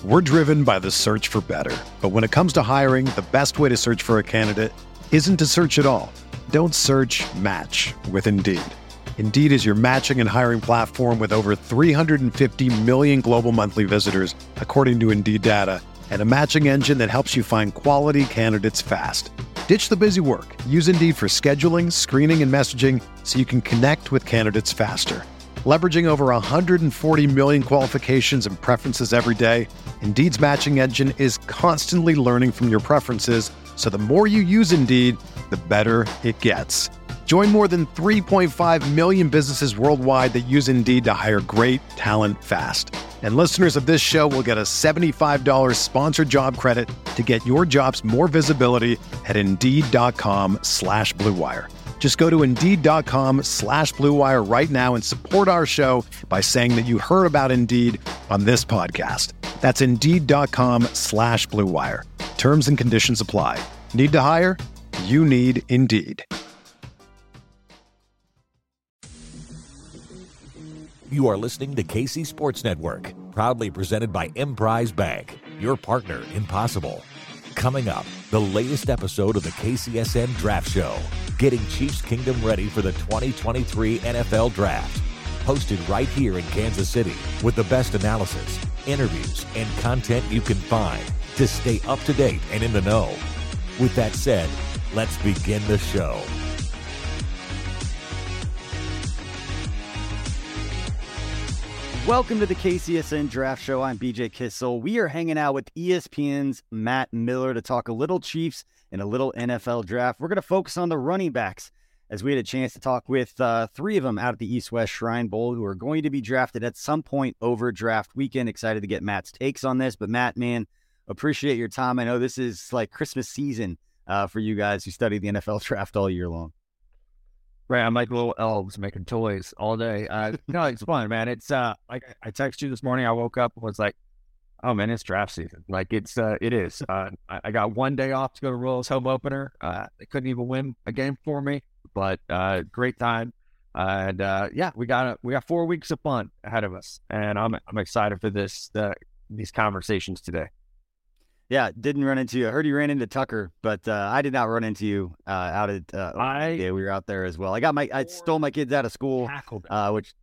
We're driven by the search for better. But when it comes to hiring, the best way to search for a candidate isn't to search at all. Don't search, match with Indeed. Indeed is your matching and hiring platform with over 350 million global monthly visitors, according to Indeed data, and a matching engine that helps you find quality candidates fast. Ditch the busy work. Use Indeed for scheduling, screening, and messaging so you can connect with candidates faster. Leveraging over 140 million qualifications and preferences every day, Indeed's matching engine is constantly learning from your preferences, so the more you use Indeed, the better it gets. Join more than 3.5 million businesses worldwide that use Indeed to hire great talent fast. And listeners of this show will get a $75 sponsored job credit to get your jobs more visibility at Indeed.com/Blue Wire. Just go to Indeed.com/Blue Wire right now and support our show by saying that you heard about Indeed on this podcast. That's Indeed.com/Blue Wire. Terms and conditions apply. Need to hire? You need Indeed. You are listening to KC Sports Network, proudly presented by Emprise Bank, your partner in possible. Coming up, the latest episode of the KCSN Draft Show, getting Chiefs Kingdom ready for the 2023 NFL Draft. Hosted right here in Kansas City with the best analysis, interviews, and content you can find to stay up to date and in the know. With that said, let's begin the show. Welcome to the KCSN Draft Show. I'm BJ Kissel. We are hanging out with ESPN's Matt Miller to talk a little Chiefs and a little NFL Draft. We're going to focus on the running backs as we had a chance to talk with three of them out at the East-West Shrine Bowl who are going to be drafted at some point over draft weekend. Excited to get Matt's takes on this. But Matt, man, appreciate your time. I know this is like Christmas season for you guys who study the NFL Draft all year long. Right, I'm like little elves making toys all day. No, it's fun, man. It's like I texted you this morning. I woke up and was like, "Oh man, it's draft season." Like it is. I got one day off to go to Royals home opener. They couldn't even win a game for me, but great time. And yeah, we got 4 weeks of fun ahead of us, and I'm excited for these conversations today. Yeah, didn't run into you. I heard you ran into Tucker, but I did not run into you out at. Yeah, we were out there as well. I stole my kids out of school, which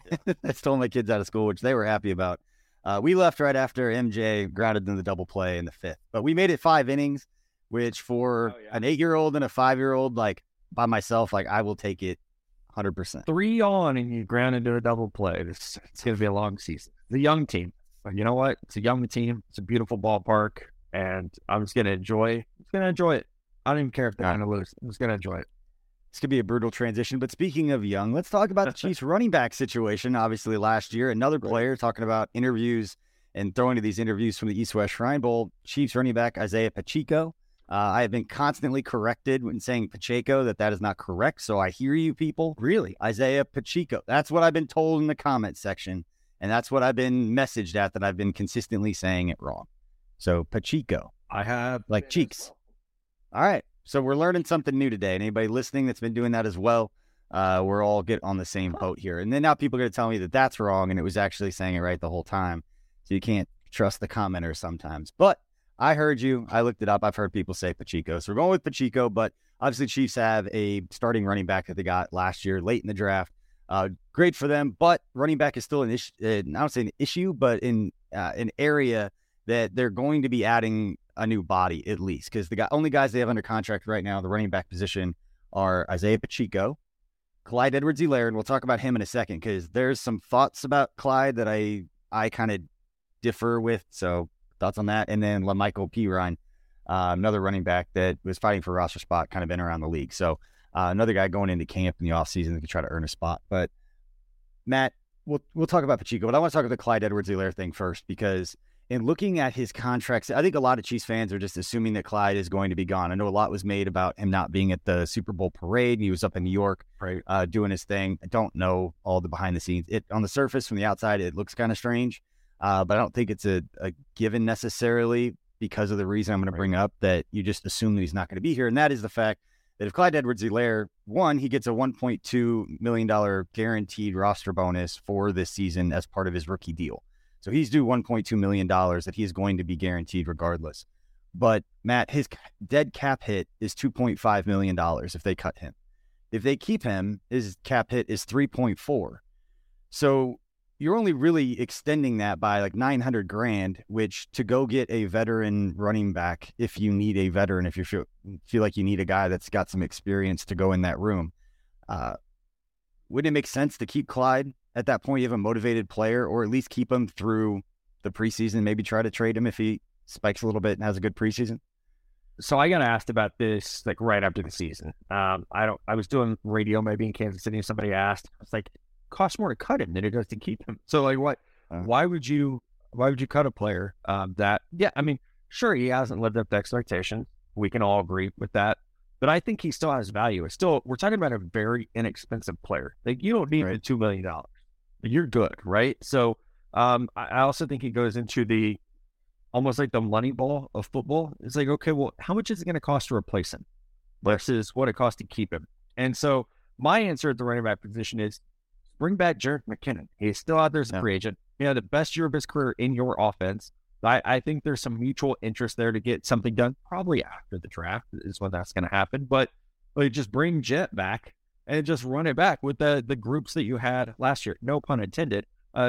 I stole my kids out of school, which they were happy about. We left right after MJ grounded in the double play in the fifth, but we made it 5 innings, which for an 8-year-old and a 5-year-old, like by myself, like I will take it 100%. 3 on and you grounded to a double play. It's going to be a long season. The young team, but you know what? It's a young team. It's a beautiful ballpark. And I'm just going to enjoy it. I don't even care if they're going to lose. I'm just going to enjoy it. This could be a brutal transition. But speaking of young, let's talk about the Chiefs running back situation. Obviously, last year, another player talking about interviews and throwing to these interviews from the East-West Shrine Bowl. Chiefs running back Isaiah Pacheco. I have been constantly corrected when saying Pacheco that is not correct. So I hear you people. Really? Isaiah Pacheco. That's what I've been told in the comment section. And that's what I've been messaged at, that I've been consistently saying it wrong. So Pacheco. I have like cheeks. All right. So we're learning something new today. And anybody listening that's been doing that as well, we're all get on the same boat here. And then now people are going to tell me that that's wrong and it was actually saying it right the whole time. So you can't trust the commenters sometimes. But I heard you. I looked it up. I've heard people say Pacheco. So we're going with Pacheco. But obviously Chiefs have a starting running back that they got last year late in the draft. Great for them. But running back is still an issue. I don't say an issue, but in an area that they're going to be adding a new body at least, because the only guys they have under contract right now, the running back position, are Isaiah Pacheco, Clyde Edwards-Helaire, and we'll talk about him in a second because there's some thoughts about Clyde that I kind of differ with. So thoughts on that, and then LaMichael Pirine, another running back that was fighting for a roster spot, kind of been around the league. So another guy going into camp in the offseason that could try to earn a spot. But Matt, we'll talk about Pacheco, but I want to talk about the Clyde Edwards-Helaire thing first because in looking at his contracts, I think a lot of Chiefs fans are just assuming that Clyde is going to be gone. I know a lot was made about him not being at the Super Bowl parade. He was up in New York doing his thing. I don't know all the behind the scenes. On the surface, from the outside, it looks kind of strange, but I don't think it's a given necessarily because of the reason I'm going to bring up that you just assume that he's not going to be here. And that is the fact that if Clyde Edwards-Helaire, one, he gets a $1.2 million guaranteed roster bonus for this season as part of his rookie deal. So he's due $1.2 million that he is going to be guaranteed regardless. But Matt, his dead cap hit is $2.5 million if they cut him. If they keep him, his cap hit is 3.4. So you're only really extending that by like $900,000, which to go get a veteran running back, if you need a veteran, if you feel like you need a guy that's got some experience to go in that room, wouldn't it make sense to keep Clyde at that point? You have a motivated player, or at least keep him through the preseason, maybe try to trade him if he spikes a little bit and has a good preseason? So I got asked about this like right after the season. I was doing radio maybe in Kansas City, and somebody asked, it's like, costs more to cut him than it does to keep him. So like, why would you cut a player that, yeah, I mean, sure, he hasn't lived up to expectations. We can all agree with that. But I think he still has value. It's still, we're talking about a very inexpensive player. Like, you don't need the $2 million. You're good, right? So I also think he goes into the almost like the money ball of football. It's like, okay, well, how much is it going to cost to replace him versus what it costs to keep him? And so my answer at the running back position is bring back Jerick McKinnon. He's still out there as a free agent. You know, the best year of his career in your offense. I think there's some mutual interest there to get something done probably after the draft is when that's going to happen. But like, just bring Jet back and just run it back with the groups that you had last year. No pun intended.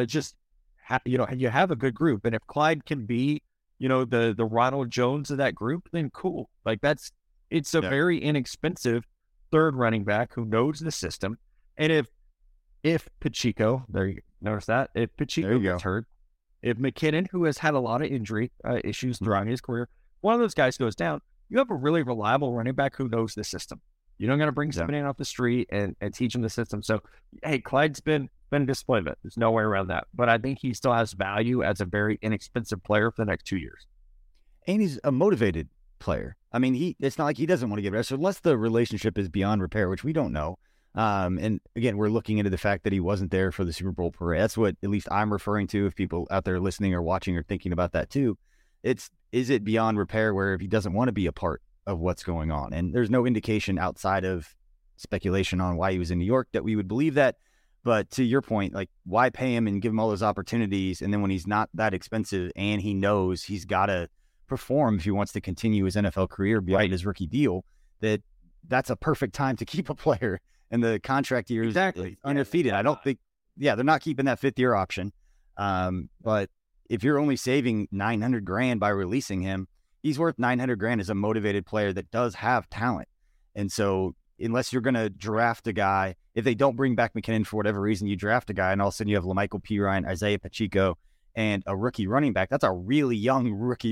You have a good group. And if Clyde can be, you know, the Ronald Jones of that group, then cool. Like it's a very inexpensive third running back who knows the system. And if Pacheco, there you notice that, if Pacheco gets hurt, if McKinnon, who has had a lot of injury issues throughout his career, one of those guys goes down, you have a really reliable running back who knows the system. You don't got to bring somebody in off the street and teach him the system. So, hey, Clyde's been a disappointment. There's no way around that. But I think he still has value as a very inexpensive player for the next 2 years. And he's a motivated player. I mean, it's not like he doesn't want to get better. So unless the relationship is beyond repair, which we don't know. And again, we're looking into the fact that he wasn't there for the Super Bowl parade. That's what at least I'm referring to. If people out there listening or watching or thinking about that too, is it beyond repair where if he doesn't want to be a part of what's going on? And there's no indication outside of speculation on why he was in New York that we would believe that. But to your point, like, why pay him and give him all those opportunities? And then when he's not that expensive and he knows he's got to perform if he wants to continue his NFL career beyond his rookie deal, that's a perfect time to keep a player. And the contract year is undefeated. I don't think, they're not keeping that fifth year option. But if you're only saving $900,000 by releasing him, he's worth $900,000 as a motivated player that does have talent. And so unless you're going to draft a guy, if they don't bring back McKinnon for whatever reason, you draft a guy and all of a sudden you have LaMichael Pirine, Isaiah Pacheco, and a rookie running back. That's a really young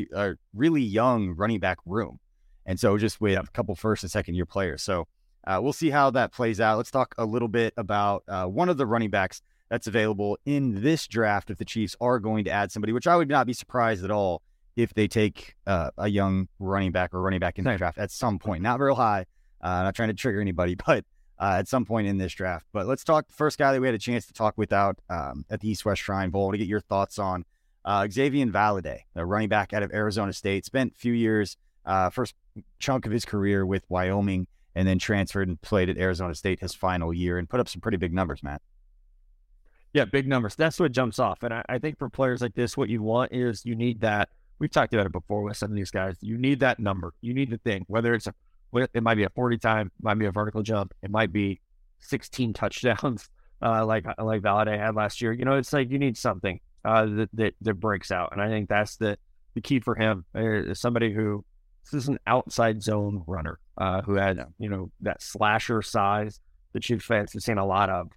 running back room. And so just with a couple first and second year players. So we'll see how that plays out. Let's talk a little bit about one of the running backs that's available in this draft if the Chiefs are going to add somebody, which I would not be surprised at all if they take a young running back or running back in the draft at some point. Not real high. Not trying to trigger anybody, but at some point in this draft. But let's talk the first guy that we had a chance to talk without at the East-West Shrine Bowl to get your thoughts on Xavier Valladay, the running back out of Arizona State. Spent a few years, first chunk of his career with Wyoming, and then transferred and played at Arizona State his final year and put up some pretty big numbers, Matt. Yeah, big numbers. That's what jumps off. And I think for players like this, what you want is you need that. We've talked about it before with some of these guys. You need that number. You need the thing, whether it might be a 40 time, it might be a vertical jump, it might be 16 touchdowns like Valladay had last year. You know, it's like you need something that breaks out. And I think that's the key for him. Somebody who, this is an outside zone runner who had, that slasher size that Chiefs fans have seen a lot of.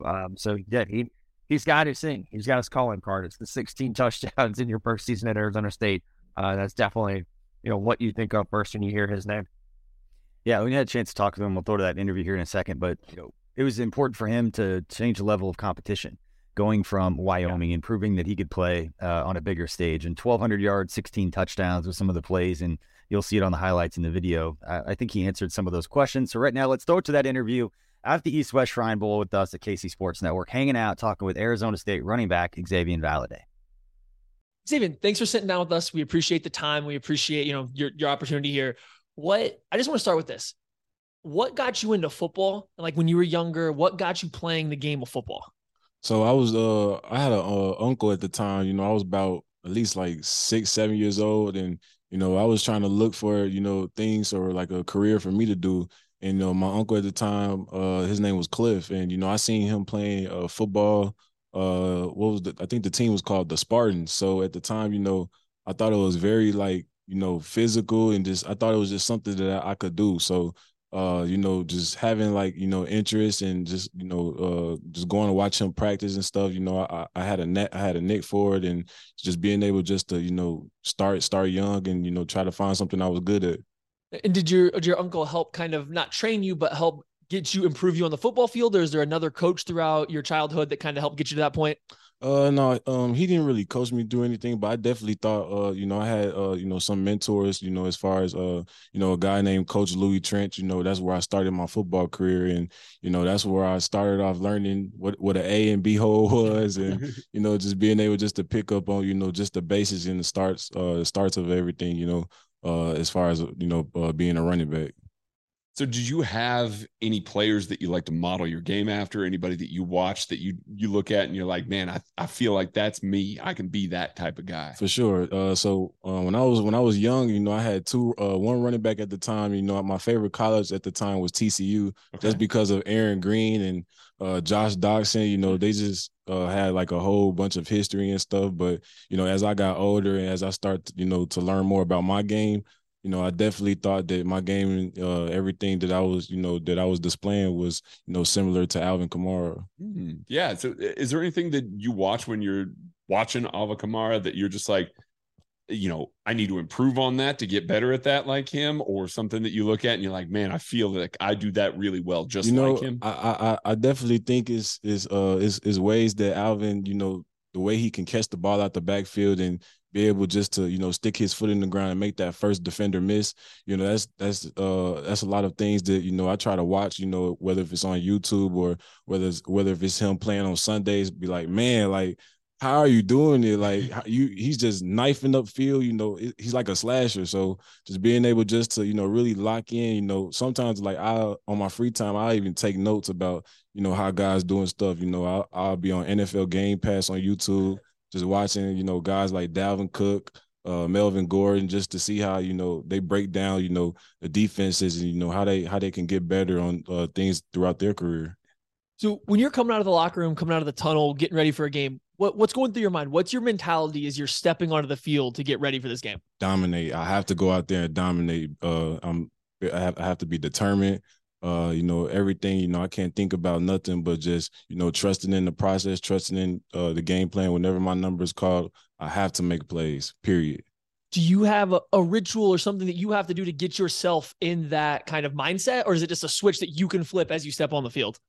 He's got his thing. He's got his calling card. It's the 16 touchdowns in your first season at Arizona State. That's definitely, what you think of first when you hear his name. Yeah, we had a chance to talk to him. We'll throw to that interview here in a second, but it was important for him to change the level of competition, going from Wyoming and proving that he could play on a bigger stage. And 1,200 yards, 16 touchdowns with some of the plays, and you'll see it on the highlights in the video. I think he answered some of those questions. So right now, let's throw it to that interview at the East-West Shrine Bowl with us at KC Sports Network, hanging out, talking with Arizona State running back Xavier Valladay. Xavier, thanks for sitting down with us. We appreciate the time. We appreciate, your opportunity here. I just want to start with this. What got you into football? Like when you were younger, what got you playing the game of football? So I had a uncle at the time. I was about at least like 6, 7 years old, and I was trying to look for things or like a career for me to do. And my uncle at the time, his name was Cliff, and I seen him playing football. I think the team was called the Spartans. So at the time, I thought it was very like physical, and just I thought it was just something that I could do. So just having like, interest and just going to watch him practice and stuff. I had a neck for it, and just being able just to, start young and, try to find something I was good at. And did your uncle help kind of not train you, but help get you improve you on the football field? Or is there another coach throughout your childhood that kind of helped get you to that point? No, he didn't really coach me through anything, but I definitely thought, I had, some mentors, as far as, a guy named Coach Louis Trench. That's where I started my football career, and that's where I started off learning what an A and B hole was, and just being able just to pick up on, just the basics and the starts of everything, as far as being a running back. So did you have any players that you like to model your game after? Anybody that you watch that you look at and you're like, man, I feel like that's me. I can be that type of guy. For sure. So when I was young, I had one running back at the time. My favorite college at the time was TCU, just because of Aaron Green and Josh Doxson. They just had like a whole bunch of history and stuff. But as I got older and as I started, to learn more about my game, I definitely thought that my game, everything that I was displaying was, similar to Alvin Kamara. Yeah. So is there anything that you watch when you're watching Alvin Kamara that you're just like, I need to improve on that to get better at that like him, or something that you look at and you're like, man, I feel like I do that really well, just like him? I definitely think is ways that Alvin, the way he can catch the ball out the backfield and be able just to, stick his foot in the ground and make that first defender miss. That's a lot of things that, I try to watch, whether if it's on YouTube or whether if it's him playing on Sundays, be like, man, like, how are you doing it? Like he's just knifing up field, he's like a slasher. So just being able just to, really lock in, sometimes like on my free time, I even take notes about, how guys doing stuff. I'll be on NFL Game Pass on YouTube, just watching, guys like Dalvin Cook, Melvin Gordon, just to see how, they break down, the defenses and, how they can get better on things throughout their career. So when you're coming out of the locker room, coming out of the tunnel, getting ready for a game, what's going through your mind? What's your mentality as you're stepping onto the field to get ready for this game? Dominate. I have to go out there and dominate. I have to be determined. Everything, I can't think about nothing but just, trusting in the process, trusting in the game plan. Whenever my number is called, I have to make plays, period. Do you have a ritual or something that you have to do to get yourself in that kind of mindset? Or is it just a switch that you can flip as you step on the field?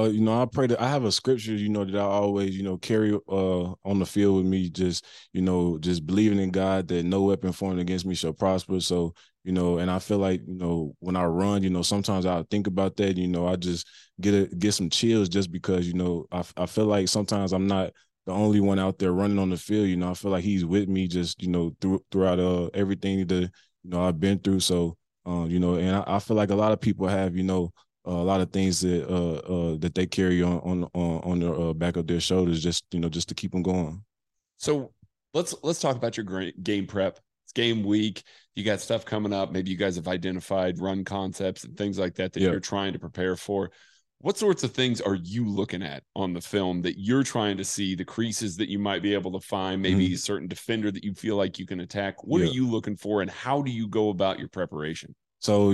I pray that I have a scripture, that I always, carry on the field with me, just believing in God that no weapon formed against me shall prosper. So, and I feel like, when I run, sometimes I think about that, I just get some chills just because, I feel like sometimes I'm not the only one out there running on the field. I feel like he's with me just, throughout everything that, I've been through. So, and I feel like a lot of people have, a lot of things that they carry on the back of their shoulders, just to keep them going. So let's talk about your game prep. It's game week. You got stuff coming up. Maybe you guys have identified run concepts and things like that you're trying to prepare for. What sorts of things are you looking at on the film that you're trying to see, the creases that you might be able to find, maybe a certain defender that you feel like you can attack? What are you looking for, and how do you go about your preparation? So,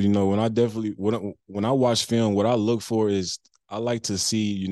when I watch film, what I look for is I like to see,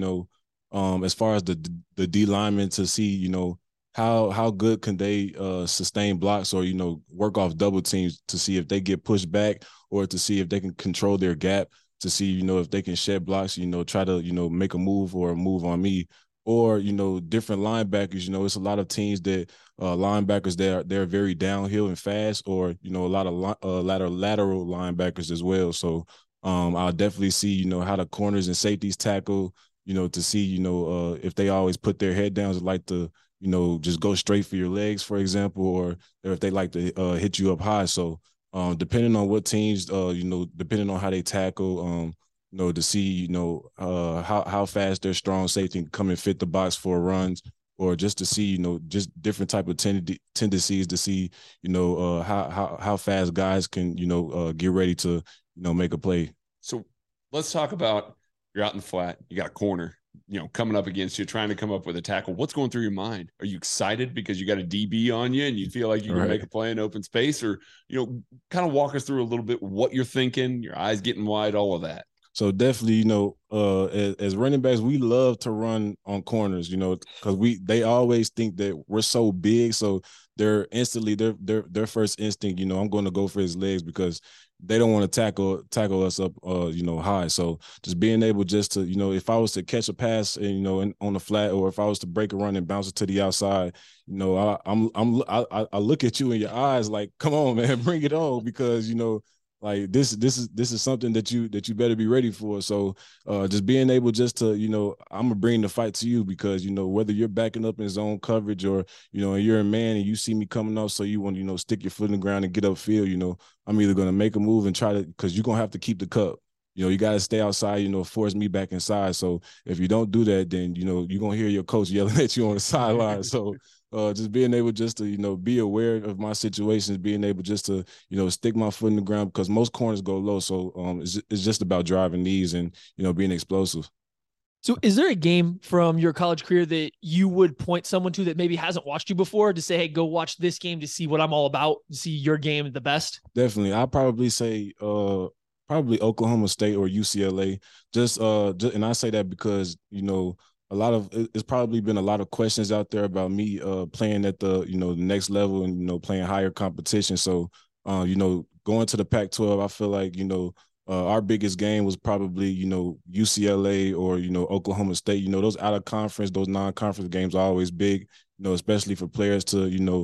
as far as the D linemen, to see, how good can they sustain blocks or, work off double teams to see if they get pushed back, or to see if they can control their gap, to see, if they can shed blocks, try to, make a move on me. Or, different linebackers, it's a lot of teams that linebackers, they're very downhill and fast, or, a lot of lateral linebackers as well. So I'll definitely see, how the corners and safeties tackle, to see, if they always put their head down, like to, just go straight for your legs, for example, or if they like to hit you up high. So depending on what teams, depending on how they tackle, you know, to see, you know, how fast their strong safety can come and fit the box for runs, or just to see, you know, just different type of tendencies to see, you know, how fast guys can, you know, get ready to, you know, make a play. So let's talk about, you're out in the flat, you got a corner, you know, coming up against you, trying to come up with a tackle. What's going through your mind? Are you excited because you got a DB on you and you feel like you can make a play in open space? Or, you know, kind of walk us through a little bit what you're thinking, your eyes getting wide, all of that. So definitely, you know, as running backs, we love to run on corners, you know, because they always think that we're so big. So they're instantly their first instinct, you know, I'm going to go for his legs because they don't want to tackle us up, you know, high. So just being able just to, you know, if I was to catch a pass and, you know, on the flat, or if I was to break a run and bounce it to the outside, you know, I look at you in your eyes like, come on, man, bring it on, because, you know, like this is something that you better be ready for. So just being able just to, you know, I'm gonna bring the fight to you, because, you know, whether you're backing up in zone coverage or, you know, you're a man and you see me coming off, so you want to, you know, stick your foot in the ground and get upfield, you know, I'm either gonna make a move and try to, because you're gonna have to keep the cup. You know, you got to stay outside, you know, force me back inside. So if you don't do that, then, you know, you're going to hear your coach yelling at you on the sideline. So just being able just to, you know, be aware of my situations, being able just to, you know, stick my foot in the ground, because most corners go low. So it's just about driving knees and, you know, being explosive. So is there a game from your college career that you would point someone to that maybe hasn't watched you before to say, hey, go watch this game to see what I'm all about, to see your game the best? Definitely. I'd probably say probably Oklahoma State or UCLA. Just and I say that because, you know, it's probably been a lot of questions out there about me playing at the, you know, the next level and, you know, playing higher competition. So, you know, going to the Pac-12, I feel like, you know, our biggest game was probably, you know, UCLA or, you know, Oklahoma State. You know, those out of conference, those non-conference games are always big, you know, especially for players to, you know,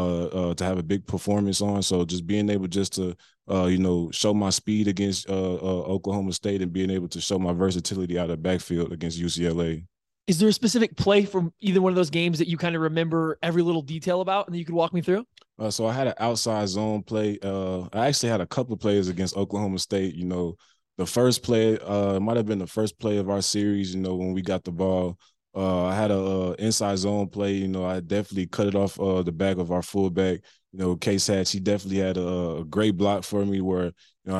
to have a big performance on. So just being able just to, you know, show my speed against Oklahoma State, and being able to show my versatility out of the backfield against UCLA. Is there a specific play from either one of those games that you kind of remember every little detail about and that you could walk me through? So I had an outside zone play. I actually had a couple of plays against Oklahoma State. You know, the first play might have been the first play of our series, you know, when we got the ball. I had a inside zone play. You know, I definitely cut it off the back of our fullback. You know, Case she definitely had a great block for me, where, you know,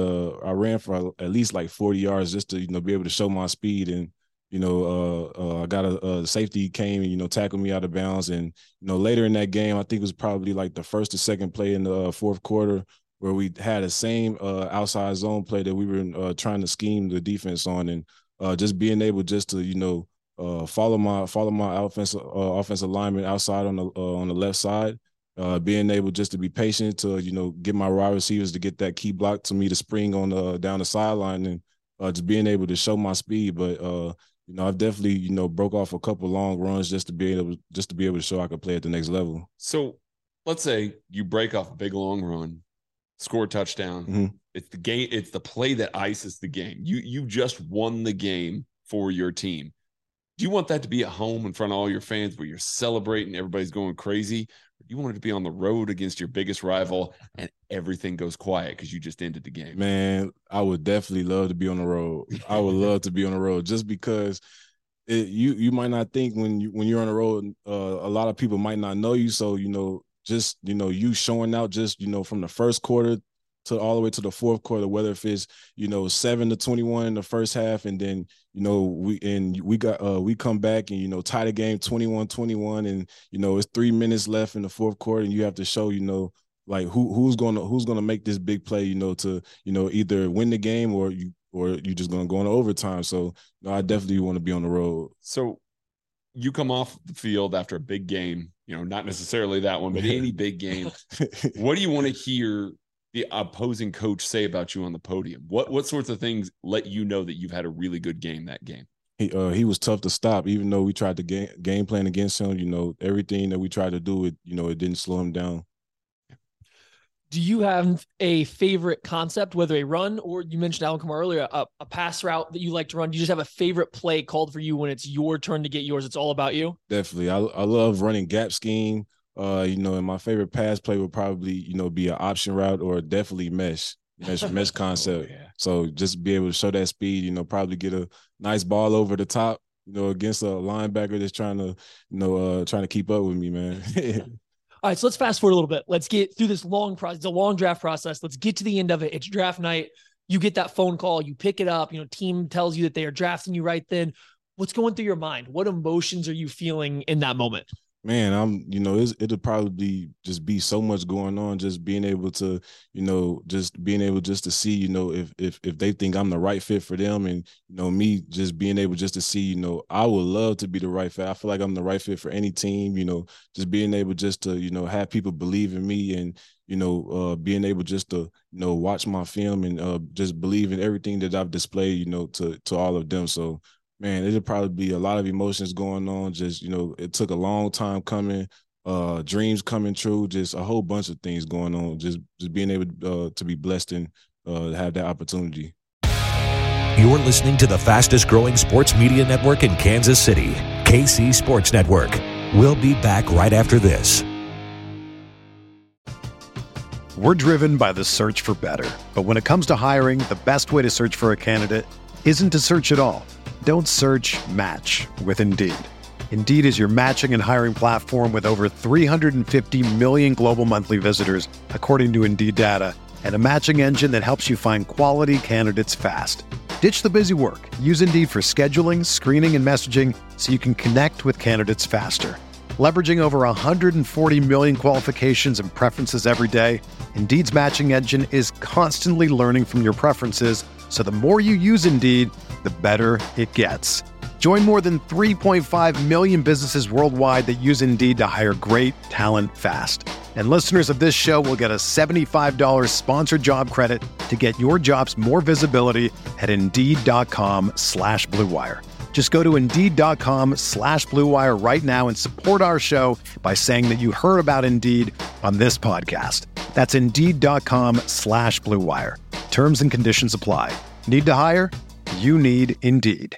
I ran for at least like 40 yards just to, you know, be able to show my speed. And, you know, I got a safety came and, you know, tackled me out of bounds. And, you know, later in that game, I think it was probably like the first or second play in the fourth quarter, where we had the same outside zone play that we were trying to scheme the defense on. And just being able just to, you know, follow my offensive lineman outside on the left side, being able just to be patient to, you know, get my wide receivers to get that key block to me to spring on down the sideline, and just being able to show my speed. But you know, I've definitely, you know, broke off a couple long runs just to be able to show I could play at the next level. So let's say you break off a big long run, score a touchdown. Mm-hmm. It's the game. It's the play that ices the game. You just won the game for your team. Do you want that to be at home in front of all your fans where you're celebrating, everybody's going crazy? Or do you want it to be on the road against your biggest rival and everything goes quiet because you just ended the game? Man, I would definitely love to be on the road. I would love to be on the road, just because you might not think when you're on the road, a lot of people might not know you. So, you know, just, you know, you showing out just, you know, from the first quarter to all the way to the fourth quarter, whether if it's, you know, 7-21 in the first half, and then, you know, we come back and, you know, tie the game 21-21, and, you know, it's 3 minutes left in the fourth quarter, and you have to show, you know, like who's gonna make this big play, you know, to, you know, either win the game or you just gonna go into overtime. So, you know, I definitely want to be on the road. So you come off the field after a big game, you know, not necessarily that one, but any big game. What do you want to hear the opposing coach say about you on the podium? What sorts of things let you know that you've had a really good game that game? He was tough to stop, even though we tried to game plan against him. You know, everything that we tried to do, it didn't slow him down. Do you have a favorite concept, whether a run or, you mentioned Alvin Kamara earlier, a pass route that you like to run? Do you just have a favorite play called for you when it's your turn to get yours? It's all about you? Definitely. I love running gap scheme. You know, and my favorite pass play would probably, you know, be an option route or definitely mesh. mesh concept. Yeah. So just be able to show that speed, you know, probably get a nice ball over the top, you know, against a linebacker that's trying to keep up with me, man. All right, so let's fast forward a little bit. Let's get through this long process, the long draft process. Let's get to the end of it. It's draft night. You get that phone call, you pick it up, team tells you that they are drafting you right then. What's going through your mind? What emotions are you feeling in that moment? Man, it'll probably just be so much going on, just being able to, just to see, if they think I'm the right fit for them, and, me just being able just to see, I would love to be the right fit. I feel like I'm the right fit for any team, just being able just to, have people believe in me, and, being able just to, watch my film and just believe in everything that I've displayed, to all of them. So, man, it'll probably be a lot of emotions going on. Just, it took a long time coming, dreams coming true, just a whole bunch of things going on. Just being able to be blessed and have that opportunity. You're listening to the fastest growing sports media network in Kansas City, KC Sports Network. We'll be back right after this. We're driven by the search for better. But when it comes to hiring, the best way to search for a candidate isn't to search at all. Don't search, match with Indeed. Indeed is your matching and hiring platform with over 350 million global monthly visitors, according to Indeed data, and a matching engine that helps you find quality candidates fast. Ditch the busy work. Use Indeed for scheduling, screening, and messaging so you can connect with candidates faster. Leveraging over 140 million qualifications and preferences every day, Indeed's matching engine is constantly learning from your preferences, so the more you use Indeed, the better it gets. Join more than 3.5 million businesses worldwide that use Indeed to hire great talent fast. And listeners of this show will get a $75 sponsored job credit to get your jobs more visibility at Indeed.com/Blue Wire. Just go to Indeed.com/Blue Wire right now and support our show by saying that you heard about Indeed on this podcast. That's Indeed.com/Blue Wire. Terms and conditions apply. Need to hire? You need Indeed.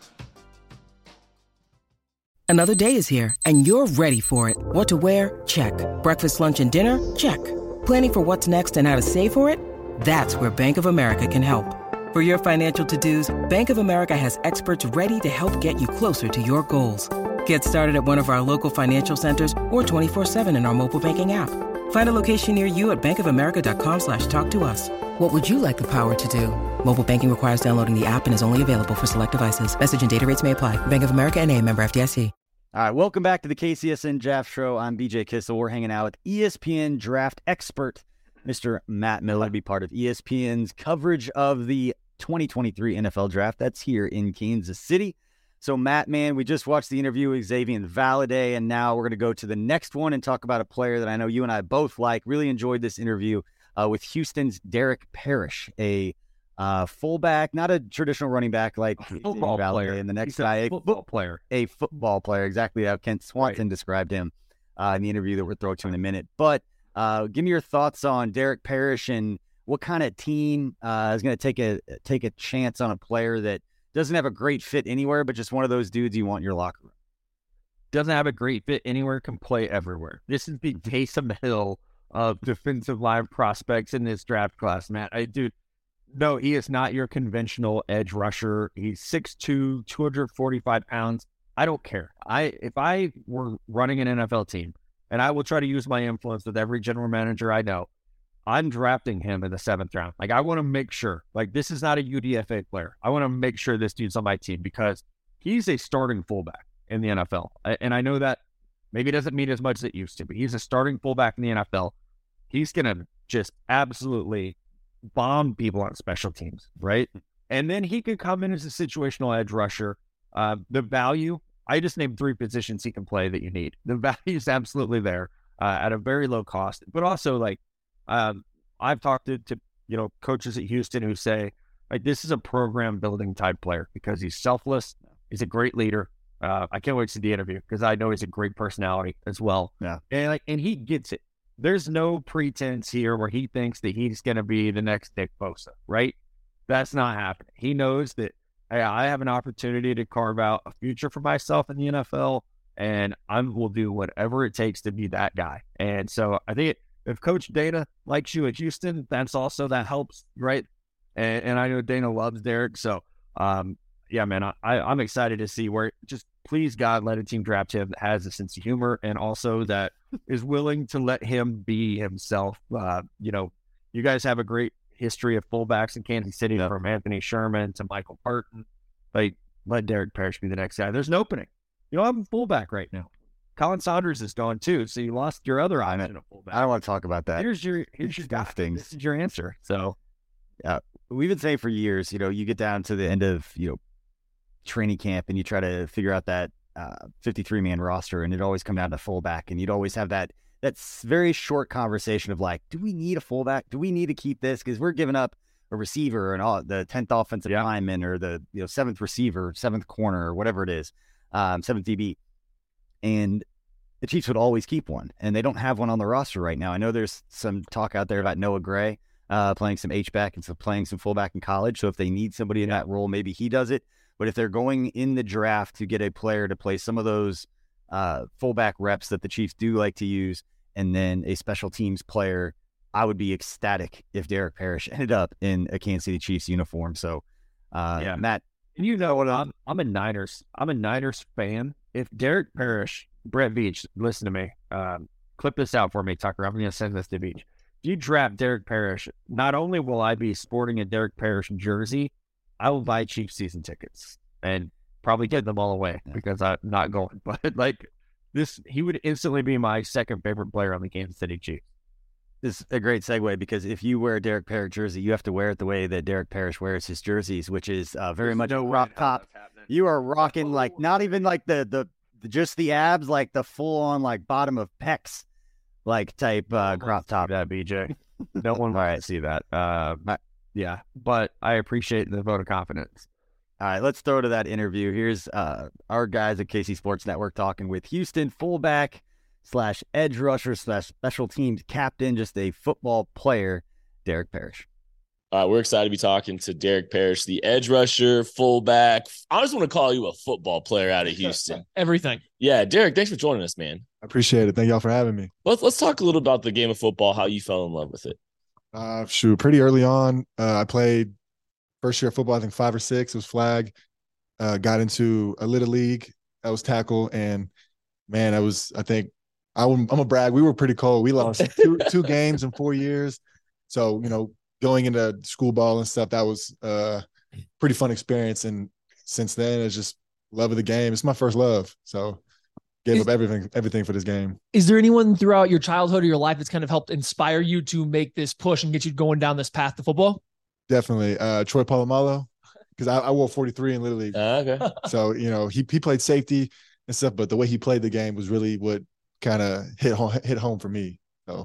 Another day is here, and you're ready for it. What to wear? Check. Breakfast, lunch, and dinner? Check. Planning for what's next and how to save for it? That's where Bank of America can help. For your financial to-dos, Bank of America has experts ready to help get you closer to your goals. Get started at one of our local financial centers or 24/7 in our mobile banking app. Find a location near you at bankofamerica.com/talktous. What would you like the power to do? Mobile banking requires downloading the app and is only available for select devices. Message and data rates may apply. Bank of America NA, member FDIC. All right, welcome back to the KCSN Draft Show. I'm BJ Kissel. We're hanging out with ESPN draft expert, Mr. Matt Miller, to be part of ESPN's coverage of the 2023 NFL Draft. That's here in Kansas City. So, Matt, man, we just watched the interview with Xavier Valladay, and now we're going to go to the next one and talk about a player that I know you and I both like. Really enjoyed this interview with Houston's Derek Parrish, a fullback, not a traditional running back like football player. And the next guy, a football player, exactly how Kent Swanson described him in the interview that we'll throw to in a minute. But give me your thoughts on Derek Parrish and what kind of team is going to take a chance on a player that doesn't have a great fit anywhere, but just one of those dudes you want in your locker room. Doesn't have a great fit anywhere, can play everywhere. This is the Taysom Hill of defensive line prospects in this draft class, Matt. No, he is not your conventional edge rusher. He's 6'2", 245 pounds. I don't care. If I were running an NFL team, and I will try to use my influence with every general manager I know, I'm drafting him in the 7th round. Like, I want to make sure, this is not a UDFA player. I want to make sure this dude's on my team because he's a starting fullback in the NFL. And I know that maybe it doesn't mean as much as it used to, but he's a starting fullback in the NFL. He's going to just absolutely bomb people on special teams, right? And then he could come in as a situational edge rusher. The value, I just named 3 positions he can play that you need. The value is absolutely there at a very low cost, but also I've talked to coaches at Houston who say this is a program building type player because he's selfless. He's a great leader. I can't wait to see the interview because I know he's a great personality as well. Yeah, and he gets it. There's no pretense here where he thinks that he's going to be the next Nick Bosa, right? That's not happening. He knows that, hey, I have an opportunity to carve out a future for myself in the NFL, and I will do whatever it takes to be that guy. And so I think if Coach Dana likes you at Houston, that helps, right? And I know Dana loves Derek. So, yeah, man, I'm excited to see where, just please, God, let a team draft him that has a sense of humor and also that is willing to let him be himself. You guys have a great history of fullbacks in Kansas City, from Anthony Sherman to Michael Parton. Like, let Derek Parrish be the next guy. There's an opening. You don't have a fullback right now. Colin Saunders is gone too, so you lost your other option of fullback. I don't want to talk about that. Here's your things. This is your answer. So, yeah, we've been saying for years, you get down to the end of training camp and you try to figure out that 53-man roster, and it always come down to fullback, and you'd always have that very short conversation of like, do we need a fullback? Do we need to keep this? Because we're giving up a receiver and all the 10th offensive lineman, or the 7th receiver, 7th corner, or whatever it is, 7th DB. And the Chiefs would always keep one, and they don't have one on the roster right now. I know there's some talk out there about Noah Gray playing some H-back and playing some fullback in college. So if they need somebody in that role, maybe he does it. But if they're going in the draft to get a player to play some of those fullback reps that the Chiefs do like to use, and then a special teams player, I would be ecstatic if Derek Parrish ended up in a Kansas City Chiefs uniform. So, Matt, you know what? I'm a Niners fan. If Derek Parrish, Brett Veach, listen to me. Clip this out for me, Tucker. I'm going to send this to Veach. If you draft Derek Parrish, not only will I be sporting a Derek Parrish jersey, I will buy Chiefs season tickets and probably give them all away because I'm not going. But like this, he would instantly be my second favorite player on the Kansas City Chiefs. This is a great segue, because if you wear a Derek Parrish jersey, you have to wear it the way that Derek Parrish wears his jerseys, which is very much a crop top. You are rocking like not even like the just the abs, like the full on like bottom of pecs like type crop top. That BJ, no one wants to see that. Yeah, but I appreciate the vote of confidence. All right, let's throw to that interview. Here's our guys at KC Sports Network talking with Houston fullback / edge rusher / special teams captain, just a football player, Derek Parrish. We're excited to be talking to Derek Parrish, the edge rusher, fullback. I just want to call you a football player out of Houston. Everything. Yeah, Derek, thanks for joining us, man. I appreciate it. Thank y'all for having me. Let's talk a little about the game of football, how you fell in love with it. Pretty early on. I played first year of football, I think 5 or 6. It was flag. Got into a little league. I was tackle, and man, I'm a brag. We were pretty cold. We lost two games in 4 years. So, going into school ball and stuff, that was a pretty fun experience. And since then, it's just love of the game. It's my first love. So gave up everything for this game. Is there anyone throughout your childhood or your life that's kind of helped inspire you to make this push and get you going down this path to football? Definitely. Troy Polamalu, because I wore 43 in Little League. Okay. So, he played safety and stuff, but the way he played the game was really what kind of hit home for me.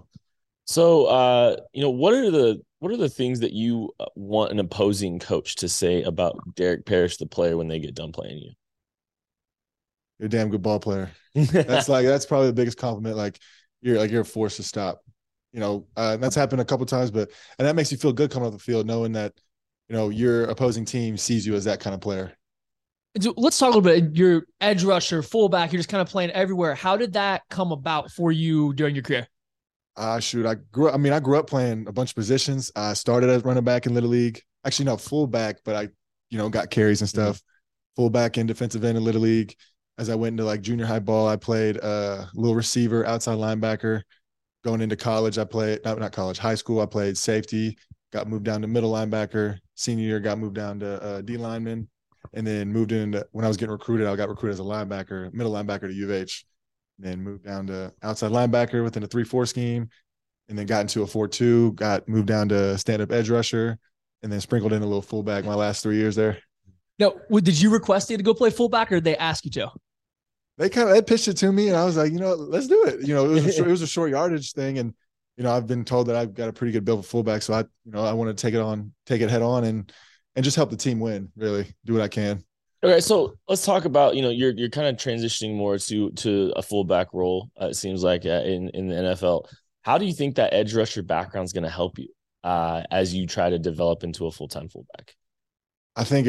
So, what are the things that you want an opposing coach to say about Derek Parrish, the player, when they get done playing you? You're a damn good ball player. That's probably the biggest compliment. Like you're a force to stop. That's happened a couple of times, and that makes you feel good coming off the field, knowing that, your opposing team sees you as that kind of player. So let's talk a little bit. You're edge rusher, fullback. You're just kind of playing everywhere. How did that come about for you during your career? I grew up playing a bunch of positions. I started as running back in Little League. Actually, no, fullback, but I, got carries and stuff. Fullback and defensive end in Little League. As I went into junior high ball, I played little receiver, outside linebacker. Going into college, I played not college, high school. I played safety. Got moved down to middle linebacker. Senior year, got moved down to D lineman, and then moved into when I was getting recruited. I got recruited as a linebacker, middle linebacker to U of H. Then moved down to outside linebacker within a 3-4 scheme, and then got into a 4-2, got moved down to stand-up edge rusher, and then sprinkled in a little fullback my last 3 years there. Now, did you request it to go play fullback, or did they ask you to? They pitched it to me, and I was like, let's do it. It was a short yardage thing, and I've been told that I've got a pretty good build for fullback, so I want to take it head on, and just help the team win. Really, do what I can. Okay, so let's talk about you're kind of transitioning more to a fullback role. It seems like in the NFL. How do you think that edge rusher background is going to help you as you try to develop into a full-time fullback? I think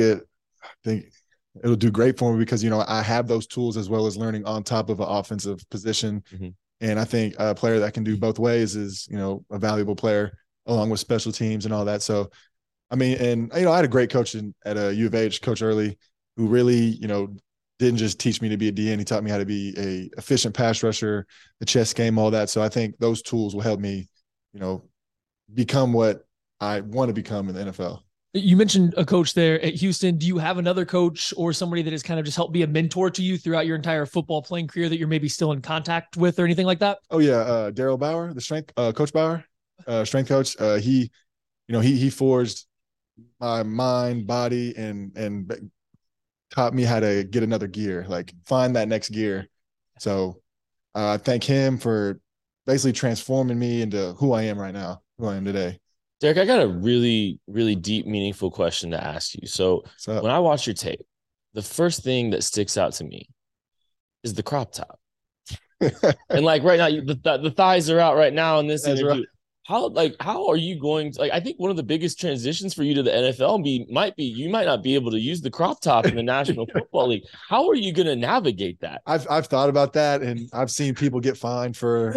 it'll do great for me because I have those tools as well as learning on top of an offensive position. And I think a player that can do both ways is, a valuable player along with special teams and all that. So, I mean, and, I had a great coach at a U of H, Coach Early, who really, didn't just teach me to be a DN. He taught me how to be a efficient pass rusher, the chess game, all that. So I think those tools will help me, become what I want to become in the NFL. You mentioned a coach there at Houston. Do you have another coach or somebody that has kind of just helped be a mentor to you throughout your entire football playing career that you're maybe still in contact with or anything like that? Oh yeah. Daryl Bauer, the strength, Coach Bauer, strength coach. He forged my mind, body, and taught me how to get another gear, like find that next gear. So I thank him for basically transforming me into who I am right now, who I am today. Derek, I got a really, really deep, meaningful question to ask you. So when I watch your tape, the first thing that sticks out to me is the crop top. And like right now, the thighs are out right now in this interview. Right. How are you going to, I think one of the biggest transitions for you to the NFL might be you might not be able to use the crop top in the National Football League. How are you going to navigate that? I've thought about that, and I've seen people get fined for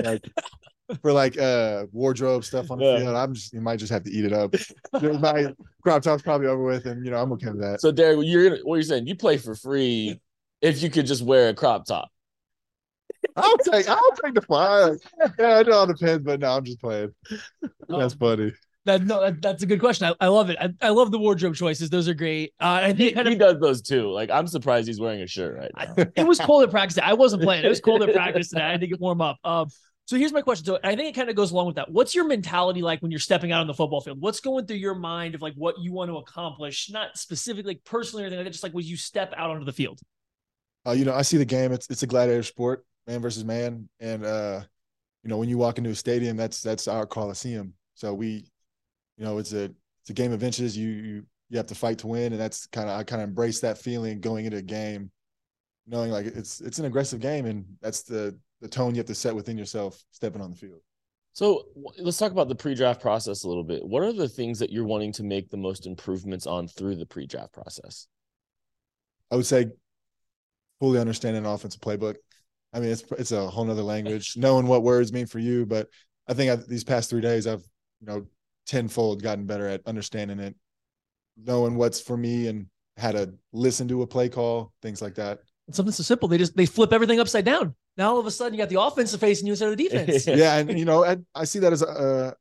wardrobe stuff on the field. You might just have to eat it up. My crop top's probably over with, and I'm okay with that. So Derek, what you're saying, you play for free if you could just wear a crop top. I'll take the fine. Yeah, it all depends, but no, I'm just playing. That's funny. That's a good question. I love it. I love the wardrobe choices. Those are great. I think he does those too. Like, I'm surprised he's wearing a shirt right now. It was cold at practice. I wasn't playing. It was cold at practice today. I had to get warm up. So here's my question. So I think it kind of goes along with that. What's your mentality like when you're stepping out on the football field? What's going through your mind of like what you want to accomplish, not specifically like personally or anything like that, just like when you step out onto the field? I see the game. It's a gladiator sport, man versus man. And, when you walk into a stadium, that's our Coliseum. So it's a game of inches. You have to fight to win. And that's I kind of embrace that feeling going into a game, knowing like it's an aggressive game. And that's the tone you have to set within yourself stepping on the field. So let's talk about the pre-draft process a little bit. What are the things that you're wanting to make the most improvements on through the pre-draft process? I would say fully understanding an offensive playbook. I mean, it's a whole nother language, knowing what words mean for you. But I think these past 3 days, I've, tenfold gotten better at understanding it, knowing what's for me and how to listen to a play call, things like that. It's something so simple. They flip everything upside down. Now all of a sudden you got the offensive facing you instead of the defense. Yeah. And, I see that as a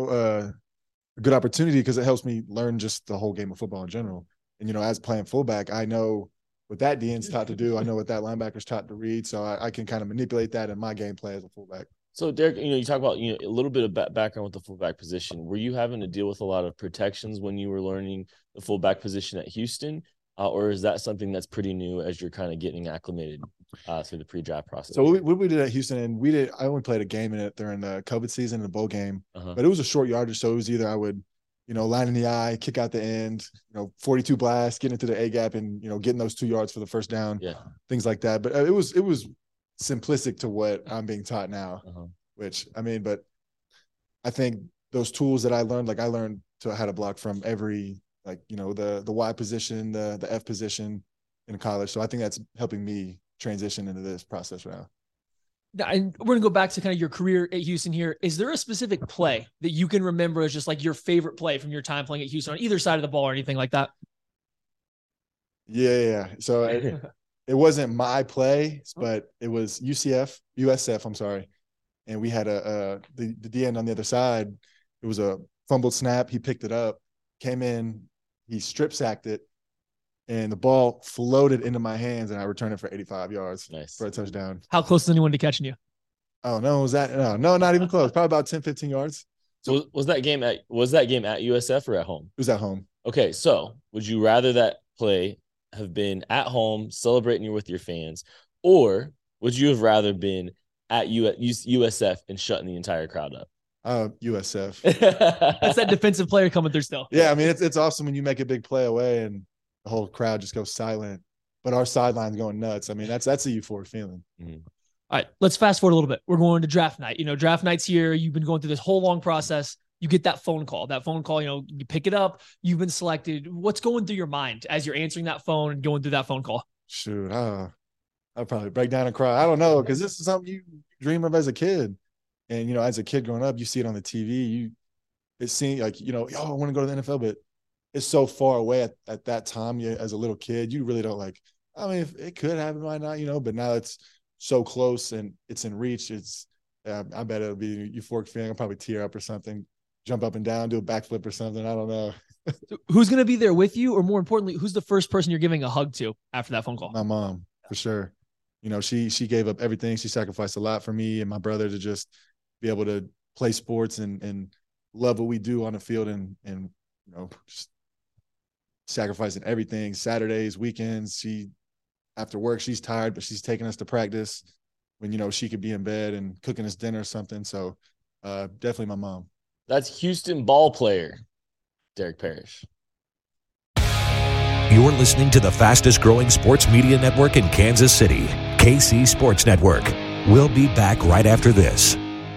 good opportunity because it helps me learn just the whole game of football in general. And, as playing fullback, I know what that DN's taught to do. I know what that linebacker's taught to read. So I can kind of manipulate that in my gameplay as a fullback. So Derek, you talk about, a little bit of background with the fullback position. Were you having to deal with a lot of protections when you were learning the fullback position at Houston? Or is that something that's pretty new as you're kind of getting acclimated through the pre-draft process? So what we did at Houston, and I only played a game in it during the COVID season, the bowl game, but it was a short yardage. So it was either I would, line in the eye, kick out the end, 42 blast, get into the A gap and, getting those 2 yards for the first down, things like that. But it was simplistic to what I'm being taught now, which but I think those tools that I learned to how to block from every, the Y position, the F position in college. So I think that's helping me transition into this process right now. And we're going to go back to kind of your career at Houston here. Is there a specific play that you can remember as just like your favorite play from your time playing at Houston on either side of the ball or anything like that? Yeah. So it wasn't my play, but it was USF, I'm sorry. And we had the DN on the other side. It was a fumbled snap. He picked it up, came in, he strip sacked it, and the ball floated into my hands, and I returned it for 85 yards for a touchdown. How close is anyone to catching you? Oh, no, no, not even close. Probably about 10, 15 yards. So was that game at USF or at home? It was at home. Okay, so would you rather that play have been at home celebrating you with your fans, or would you have rather been at USF and shutting the entire crowd up? USF. That's that defensive player coming through still. Yeah, I mean, it's awesome when you make a big play away and the whole crowd just goes silent, but our sideline's going nuts. I mean, that's a euphoric feeling. Mm-hmm. All right, let's fast forward a little bit. We're going to draft night. Draft night's here. You've been going through this whole long process. You get that phone call. You pick it up. You've been selected. What's going through your mind as you're answering that phone and going through that phone call? Shoot, I'll probably break down and cry. I don't know, because this is something you dream of as a kid. And, you know, as a kid growing up, you see it on the TV, it seems like, you know, I want to go to the NFL, but it's so far away at that time. As a little kid, you really don't like, I mean, if it could happen, why not, you know, but now it's so close and it's in reach. I bet it'll be a euphoric feeling. I'll probably tear up or something, jump up and down, do a backflip or something. I don't know. So who's going to be there with you? Or more importantly, who's the first person you're giving a hug to after that phone call? My mom, for sure. You know, she gave up everything. She sacrificed a lot for me and my brother to just be able to play sports and love what we do on the field and you know, just sacrificing everything. Saturdays, weekends, after work, she's tired, but she's taking us to practice when, you know, she could be in bed and cooking us dinner or something. So definitely my mom. That's Houston ball player, Derek Parrish. You're listening to the fastest growing sports media network in Kansas City, KC Sports Network. We'll be back right after this.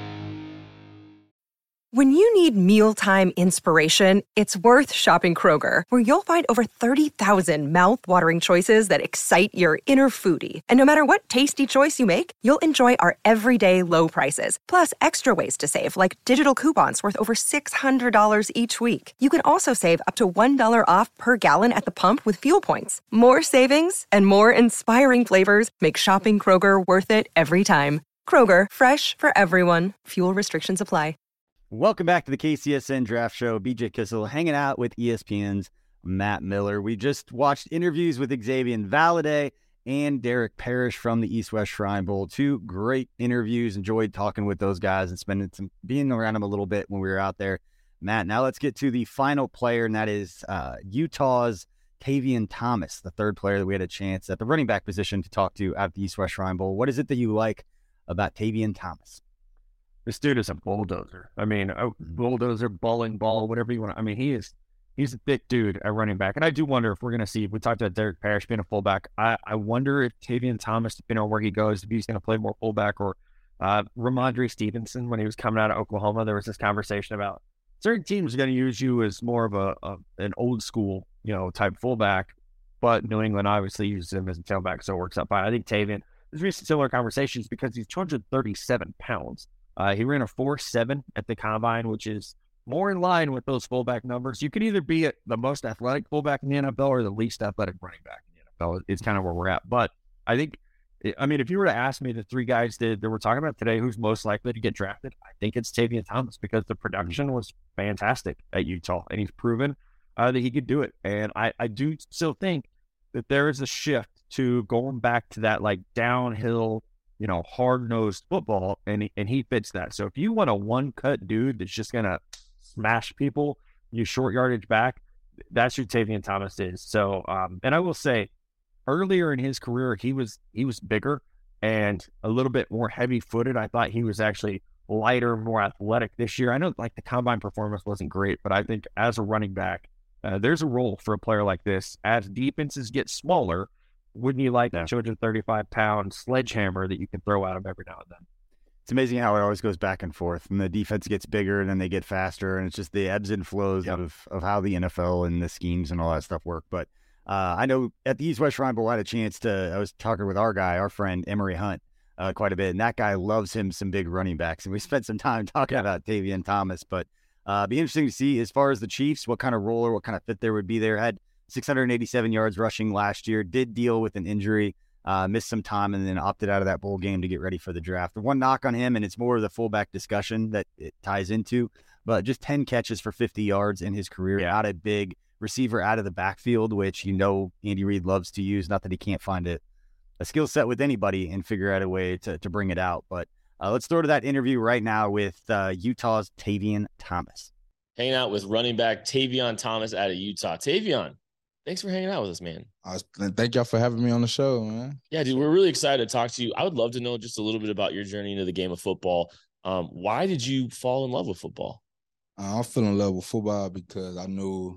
When you need mealtime inspiration, it's worth shopping Kroger, where you'll find over 30,000 mouth-watering choices that excite your inner foodie. And no matter what tasty choice you make, you'll enjoy our everyday low prices, plus extra ways to save, like digital coupons worth over $600 each week. You can also save up to $1 off per gallon at the pump with fuel points. More savings and more inspiring flavors make shopping Kroger worth it every time. Kroger, fresh for everyone. Fuel restrictions apply. Welcome back to the KCSN Draft Show. BJ Kissel hanging out with ESPN's Matt Miller. We just watched interviews with Xavier Valladay and Derek Parrish from the East-West Shrine Bowl. Two great interviews. Enjoyed talking with those guys and being around them a little bit when we were out there. Matt, now let's get to the final player, and that is Utah's Tavion Thomas, the third player that we had a chance at the running back position to talk to at the East-West Shrine Bowl. What is it that you like about Tavion Thomas? This dude is a bulldozer. I mean, a bulldozer, bowling ball, whatever you want. I mean, he's a thick dude at running back. And I do wonder if we're going to see, we talked about Derek Parrish being a fullback. I wonder if Tavion Thomas, depending on where he goes, if he's going to play more fullback, or Ramondre Stevenson, when he was coming out of Oklahoma, there was this conversation about certain teams are going to use you as more of an old school, you know, type fullback, but New England obviously uses him as a tailback, so it works out fine. I think Tavion, there's recent similar conversations because he's 237 pounds. He ran a 4.7 at the combine, which is more in line with those fullback numbers. You could either be the most athletic fullback in the NFL or the least athletic running back in the NFL. It's kind of where we're at. But I think, I mean, if you were to ask me the three guys that we're talking about today, who's most likely to get drafted, I think it's Tavion Thomas, because the production was fantastic at Utah, and he's proven that he could do it. And I do still think that there is a shift to going back to that like downhill, you know, hard-nosed football, and he fits that. So if you want a one-cut dude that's just going to smash people, you short yardage back, that's who Tavion Thomas is. So, and I will say, earlier in his career, he was bigger and a little bit more heavy-footed. I thought he was actually lighter, more athletic this year. I know, like, the combine performance wasn't great, but I think as a running back, there's a role for a player like this. As defenses get smaller, wouldn't you like a 235-pound sledgehammer that you can throw at them every now and then? It's amazing how it always goes back and forth, and the defense gets bigger and then they get faster, and it's just the ebbs and flows of how the NFL and the schemes and all that stuff work. But I know at the East-West Shrine Bowl, I had a chance I was talking with our friend, Emory Hunt, quite a bit, and that guy loves him some big running backs, and we spent some time talking about Tavion Thomas. But be interesting to see, as far as the Chiefs, what kind of role or what kind of fit there would be there. Had 687 yards rushing last year, did deal with an injury, missed some time, and then opted out of that bowl game to get ready for the draft. The one knock on him, and it's more of the fullback discussion that it ties into, but just 10 catches for 50 yards in his career. Not a big receiver out of the backfield, which, you know, Andy Reid loves to use. Not that he can't find a skill set with anybody and figure out a way to bring it out. But let's throw to that interview right now with Utah's Tavion Thomas. Hanging out with running back Tavion Thomas out of Utah. Tavion, thanks for hanging out with us, man. Thank y'all for having me on the show, man. Yeah, dude, we're really excited to talk to you. I would love to know just a little bit about your journey into the game of football. Why did you fall in love with football? I fell in love with football because I knew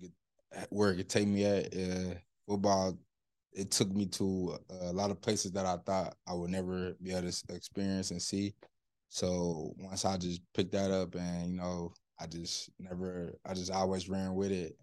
where it could take me at. Football, it took me to a lot of places that I thought I would never be able to experience and see. So once I just picked that up, and, you know, I just always ran with it.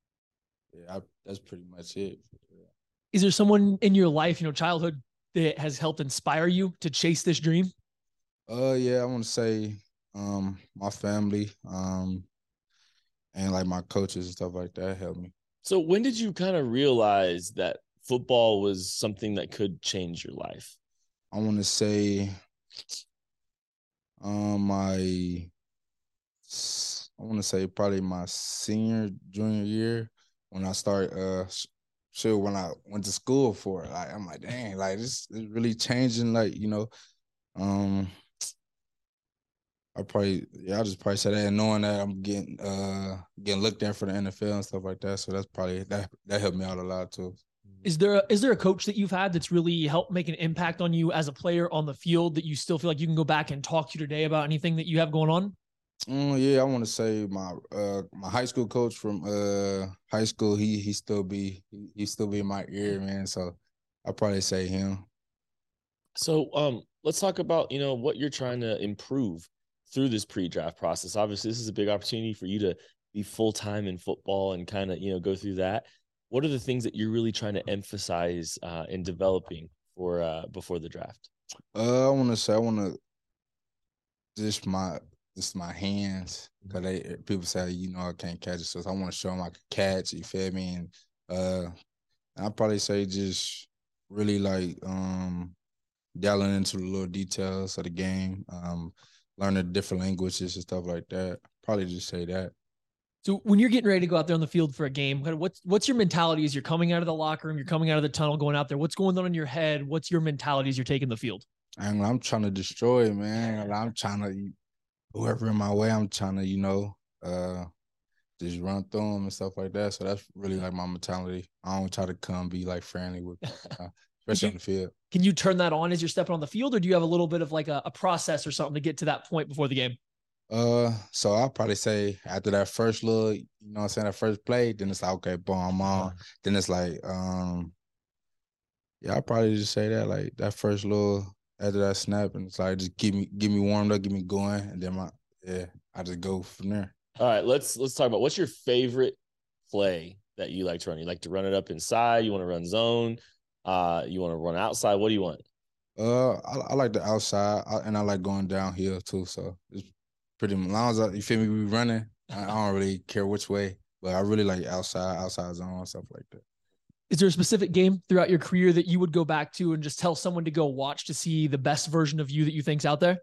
Yeah, that's pretty much it. Is there someone in your life, you know, childhood, that has helped inspire you to chase this dream? Yeah, I want to say my family, and like my coaches and stuff like that helped me. So when did you kind of realize that football was something that could change your life? I want to say probably my junior year when I started when I went to school for it. Like I'm like, dang, like this is really changing, like, I'll just probably say that, and knowing that I'm getting looked at for the NFL and stuff like that. So that's probably that helped me out a lot too. Is there a coach that you've had that's really helped make an impact on you as a player on the field that you still feel like you can go back and talk to today about anything that you have going on? Yeah, I want to say my high school coach from high school. He still be in my ear, man. So I'll probably say him. So let's talk about what you're trying to improve through this pre-draft process. Obviously, this is a big opportunity for you to be full-time in football and kind of go through that. What are the things that you're really trying to emphasize in developing for before the draft? I want to just my hands, because people say I can't catch it, so I want to show them I can catch. You feel me? And I'll probably say just really like delving into the little details of the game, learning different languages and stuff like that. Probably just say that. So when you're getting ready to go out there on the field for a game, what's your mentality as you're coming out of the locker room, you're coming out of the tunnel, going out there? What's going on in your head? What's your mentality as you're taking the field? I'm trying to destroy it, man. I'm trying to, whoever in my way, I'm trying to, just run through them and stuff like that. So that's really like my mentality. I don't try to come be like friendly with people, especially on the field. Can you turn that on as you're stepping on the field, or do you have a little bit of like a process or something to get to that point before the game? So I'll probably say after that first little, that first play, then it's like, okay, boom, I'm on. Then it's like, I'll probably just say that, like that first little after that snap, and it's like just get me warmed up, get me going, and then I just go from there. All right, let's talk about what's your favorite play that you like to run. You like to run it up inside, you want to run zone, you want to run outside. What do you want? I like the outside, and I like going downhill too. So it's pretty much, as long as you feel me, we running. I don't really care which way, but I really like outside zone, stuff like that. Is there a specific game throughout your career that you would go back to and just tell someone to go watch to see the best version of you that you think's out there?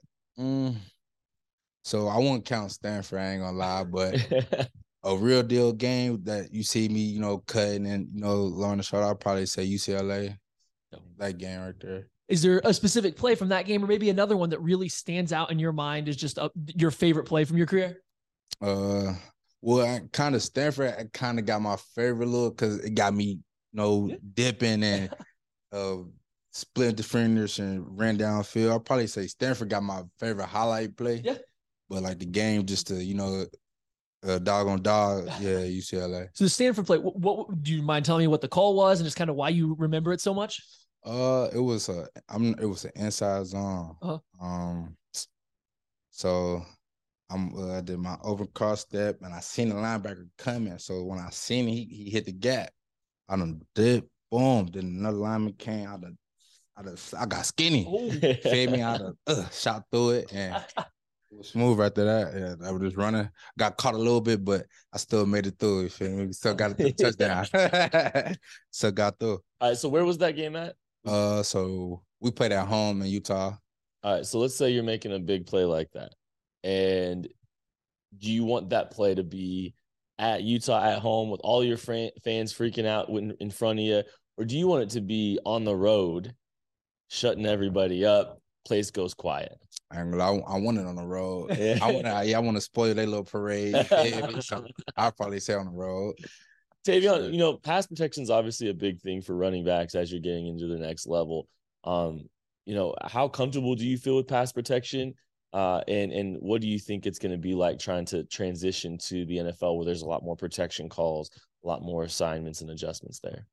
So I won't count Stanford, I ain't gonna lie, but a real deal game that you see me, cutting and, learn the shot, I'll probably say UCLA. That game right there. Is there a specific play from that game, or maybe another one that really stands out in your mind as just your favorite play from your career? Well, Stanford, I kind of got my favorite look because it got me, dipping and split defenders and ran downfield. I'll probably say Stanford got my favorite highlight play. Yeah. But like the game, just to, dog on dog, UCLA. So the Stanford play, what do you mind telling me what the call was and just kind of why you remember it so much? It was an inside zone. So I did my overcross step and I seen the linebacker coming. So when I seen it, he hit the gap. I done dip, boom. Then another lineman came. I got skinny. Fed me. I shot through it and it was smooth after that. Yeah, I was just running. Got caught a little bit, but I still made it through. You feel me? We still got a touchdown. Still got through. All right. So where was that game at? So we played at home in Utah. All right. So let's say you're making a big play like that. And do you want that play to be at Utah at home with all your fans freaking out in front of you? Or do you want it to be on the road, shutting everybody up, place goes quiet? I want it on the road. Yeah. I want to spoil their little parade. So I'll probably say on the road. Tavion, pass protection is obviously a big thing for running backs as you're getting into the next level. How comfortable do you feel with pass protection? And what do you think it's going to be like trying to transition to the NFL where there's a lot more protection calls, a lot more assignments and adjustments there?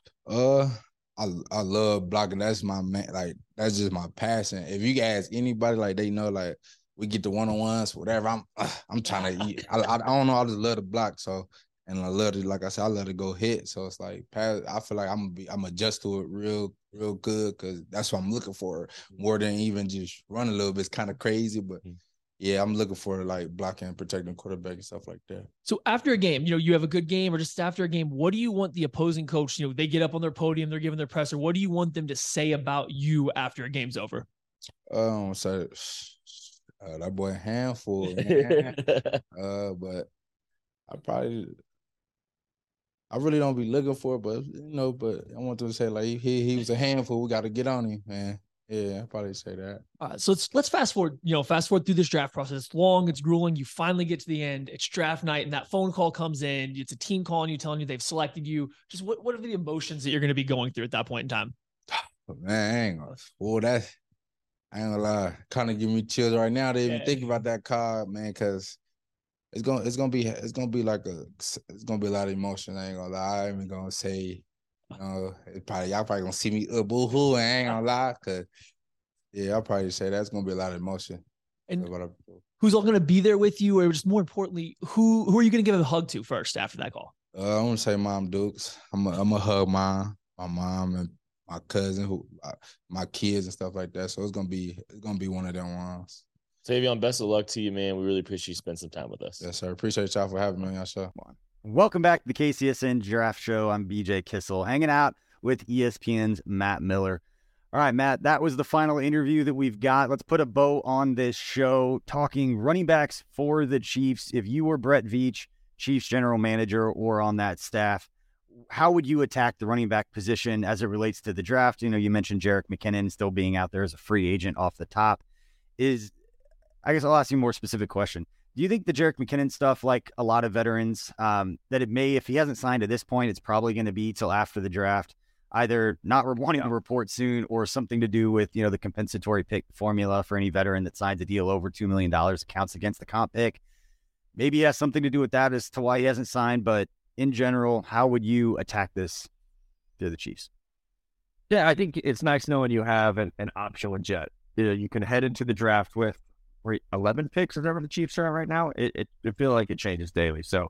I love blocking. That's my man. Like, that's just my passion. If you ask anybody, like, they know, like, we get the one-on-ones, whatever. I'm trying to eat. I don't know. I just love to block. So And I love to, like I said, I love to go hit. So it's like, I feel like I'm adjust to it real good because that's what I'm looking for more than even just run a little bit. It's kind of crazy, but yeah, I'm looking for like blocking and protecting quarterback and stuff like that. So after a game, you have a good game or just after a game, what do you want the opposing coach, they get up on their podium, they're giving their presser. What do you want them to say about you after a game's over? So that boy a handful. But I really don't be looking for it, but I want them to say like he was a handful. We got to get on him, man. Yeah, I'd probably say that. So let's fast forward, through this draft process. It's long, it's grueling. You finally get to the end. It's draft night, and that phone call comes in. It's a team calling you, telling you they've selected you. Just what are the emotions that you're going to be going through at that point in time? Man, I ain't gonna lie. Kind of give me chills right now to even think about that card, man, because it's gonna be a lot of emotion. I ain't gonna lie. I ain't even gonna say. Y'all probably gonna see me boo-hoo. I ain't gonna lie, cause I'll probably say that's gonna be a lot of emotion. And who's all gonna be there with you, or just more importantly, who are you gonna give a hug to first after that call? I want to say Mom Dukes. I'm gonna hug my mom and my cousin, my kids and stuff like that. So it's gonna be one of them ones. Tavion, best of luck to you, man. We really appreciate you spending some time with us. Yes, sir. Appreciate y'all for having me on your show. Welcome back to the KCSN Draft Show. I'm BJ Kissel, hanging out with ESPN's Matt Miller. All right, Matt, that was the final interview that we've got. Let's put a bow on this show, talking running backs for the Chiefs. If you were Brett Veach, Chiefs general manager, or on that staff, how would you attack the running back position as it relates to the draft? You mentioned Jerick McKinnon still being out there as a free agent off the top. I guess I'll ask you a more specific question. Do you think the Jerick McKinnon stuff, like a lot of veterans, that it may, if he hasn't signed at this point, it's probably going to be till after the draft, either not wanting to report soon or something to do with, the compensatory pick formula for any veteran that signs a deal over $2 million counts against the comp pick? Maybe it has something to do with that as to why he hasn't signed, but in general, how would you attack this to the Chiefs? Yeah, I think it's nice knowing you have an option with Jet. You can head into the draft with 11 picks, whatever the Chiefs are at right now. It feels like it changes daily. So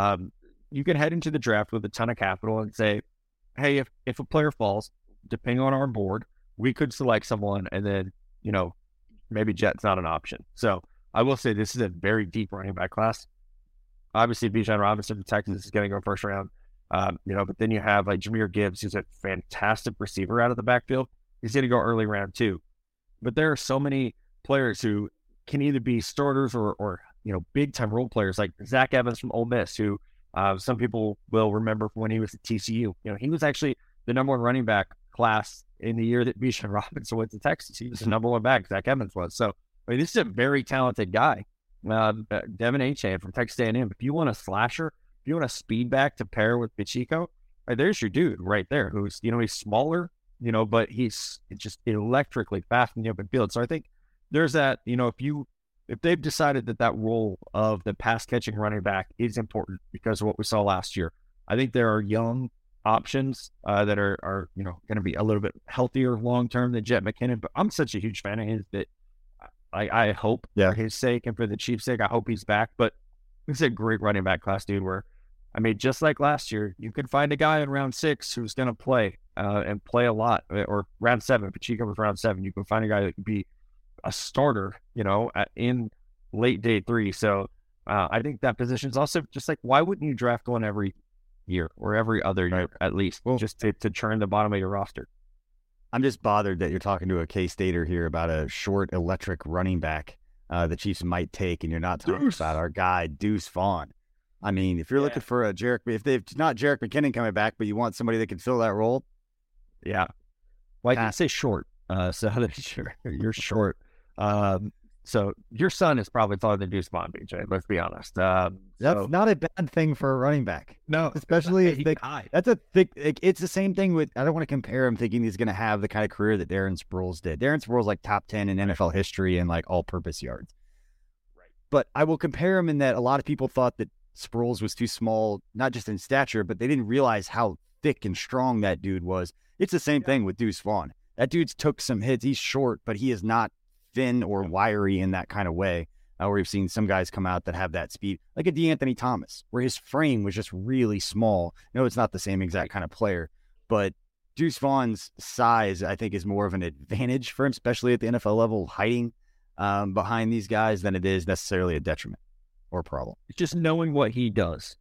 you can head into the draft with a ton of capital and say, hey, if a player falls, depending on our board, we could select someone, and then, maybe Jet's not an option. So I will say this is a very deep running back class. Obviously, Bijan Robinson from Texas is going to go first round. But then you have like Jahmyr Gibbs, who's a fantastic receiver out of the backfield. He's going to go early round too. But there are so many players who can either be starters or big time role players like Zach Evans from Ole Miss, who some people will remember from when he was at TCU. He was actually the number one running back class in the year that Bijan Robinson went to Texas. He was the number one back. Zach Evans was. So this is a very talented guy. Devin Achane from Texas A&M. If you want a slasher, if you want a speed back to pair with Pacheco, there's your dude right there. Who's he's smaller, but he's just electrically fast in the open field. So I think there's that, if they've decided that role of the pass catching running back is important because of what we saw last year, I think there are young options that are going to be a little bit healthier long term than Jet McKinnon. But I'm such a huge fan of his that I hope for his sake and for the Chiefs' sake, I hope he's back. But it's a great running back class, dude. Where just like last year, you could find a guy in round 6 who's going to play and play a lot, or round 7. Pacheco was round 7. You can find a guy that could be a starter, in late day 3. So I think that position is also just like, why wouldn't you draft one every year or every other year at least, just to churn the bottom of your roster? I'm just bothered that you're talking to a K-Stater here about a short electric running back the Chiefs might take, and you're not talking about our guy Deuce Vaughn. I mean, if you're looking for if they've not Jerick McKinnon coming back, but you want somebody that can fill that role, well, I can say short, so you're short. So your son is probably taller than Deuce Vaughn, BJ. Let's be honest. That's not a bad thing for a running back. No, especially that's a thick. It's the same thing with. I don't want to compare him thinking he's going to have the kind of career that Darren Sproles did. Darren Sproles like top 10 in NFL history and like all-purpose yards. Right. But I will compare him in that a lot of people thought that Sproles was too small, not just in stature, but they didn't realize how thick and strong that dude was. It's the same thing with Deuce Vaughn. That dude's took some hits. He's short, but he is not thin or wiry in that kind of way. where we've seen some guys come out that have that speed, like a DeAnthony Thomas, where his frame was just really small. No, it's not the same exact kind of player, but Deuce Vaughn's size, I think, is more of an advantage for him, especially at the NFL level, hiding behind these guys, than it is necessarily a detriment or a problem. It's just knowing what he does,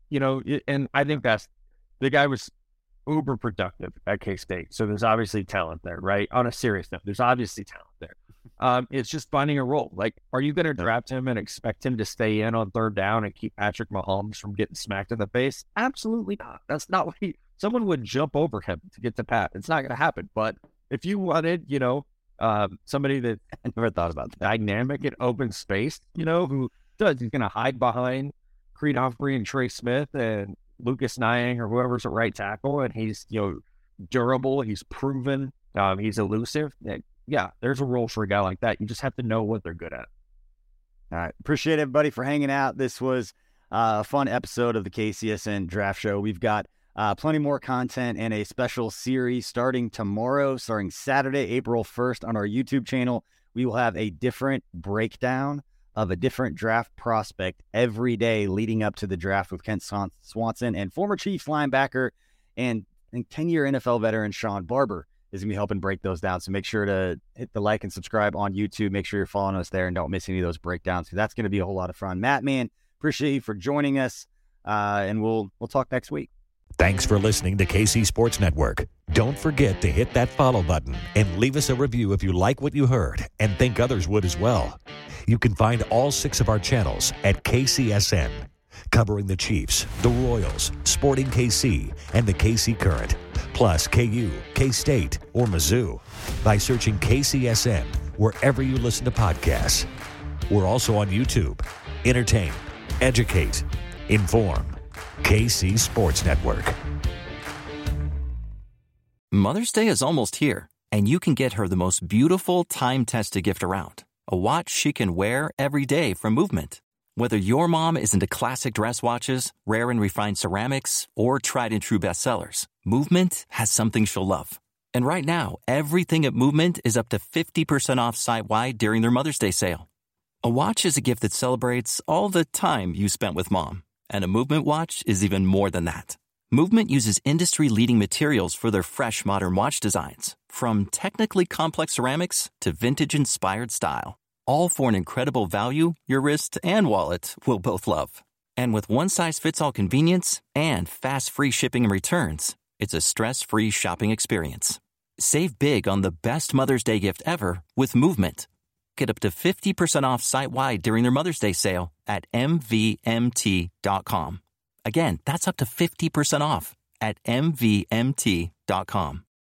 and I think that's the guy was uber productive at K-State. So there's obviously talent there, right? On a serious note, there's obviously talent there. It's just finding a role. Like, are you going to draft him and expect him to stay in on third down and keep Patrick Mahomes from getting smacked in the face? Absolutely not. That's not what someone would jump over him to get to Pat. It's not going to happen. But if you wanted, somebody that I never thought about that, dynamic and open space, he's going to hide behind Creed Humphrey and Trey Smith and Lucas Niang or whoever's at right tackle, and he's durable, he's proven, he's elusive. Yeah, there's a role for a guy like that. You just have to know what they're good at. All right, appreciate everybody for hanging out. This was a fun episode of the KCSN Draft Show. We've got plenty more content and a special series starting tomorrow, starting Saturday, April 1st on our YouTube channel. We will have a different breakdown of a different draft prospect every day leading up to the draft with Kent Swanson, and former Chiefs linebacker and 10-year NFL veteran Sean Barber is going to be helping break those down. So make sure to hit the like and subscribe on YouTube. Make sure you're following us there and don't miss any of those breakdowns, because that's going to be a whole lot of fun. Matt, man, appreciate you for joining us, and we'll talk next week. Thanks for listening to KC Sports Network. Don't forget to hit that follow button and leave us a review if you like what you heard and think others would as well. You can find all 6 of our channels at KCSN, covering the Chiefs, the Royals, Sporting KC, and the KC Current, plus KU, K-State, or Mizzou by searching KCSN wherever you listen to podcasts. We're also on YouTube. Entertain, educate, inform. KC Sports Network. Mother's Day is almost here, and you can get her the most beautiful time-tested gift around. A watch she can wear every day from Movement. Whether your mom is into classic dress watches, rare and refined ceramics, or tried and true bestsellers, Movement has something she'll love. And right now, everything at Movement is up to 50% off site-wide during their Mother's Day sale. A watch is a gift that celebrates all the time you spent with mom. And a Movement watch is even more than that. Movement uses industry-leading materials for their fresh, modern watch designs, from technically complex ceramics to vintage-inspired style. All for an incredible value your wrist and wallet will both love. And with one-size-fits-all convenience and fast free shipping and returns, it's a stress-free shopping experience. Save big on the best Mother's Day gift ever with Movement. Get up to 50% off site-wide during their Mother's Day sale at MVMT.com. Again, that's up to 50% off at MVMT.com.